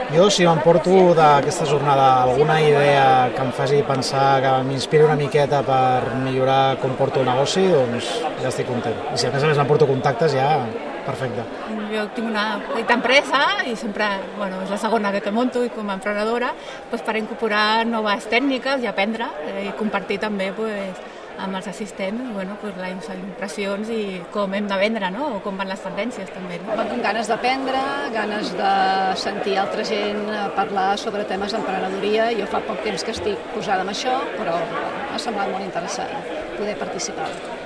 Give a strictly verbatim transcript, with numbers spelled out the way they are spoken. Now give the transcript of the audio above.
Jo, si m'emporto d'aquesta jornada alguna idea que em faci pensar, que m'inspiri una miqueta per millorar com porto el negoci, doncs ja estic content. I si a més a més m'emporto contactes, ja perfecte. Jo tinc una petita empresa i sempre, bueno, és la segona que munto i com a emprenedora, doncs per incorporar noves tècniques i aprendre eh, i compartir també pues, amb els assistents bueno, pues, les impressions i com hem de vendre, no? O com van les tendències també. No? Amb ganes d'aprendre, ganes de sentir altra gent parlar sobre temes d'emprenedoria. Jo fa poc temps que estic posada en això, però m'ha semblat molt interessant poder participar.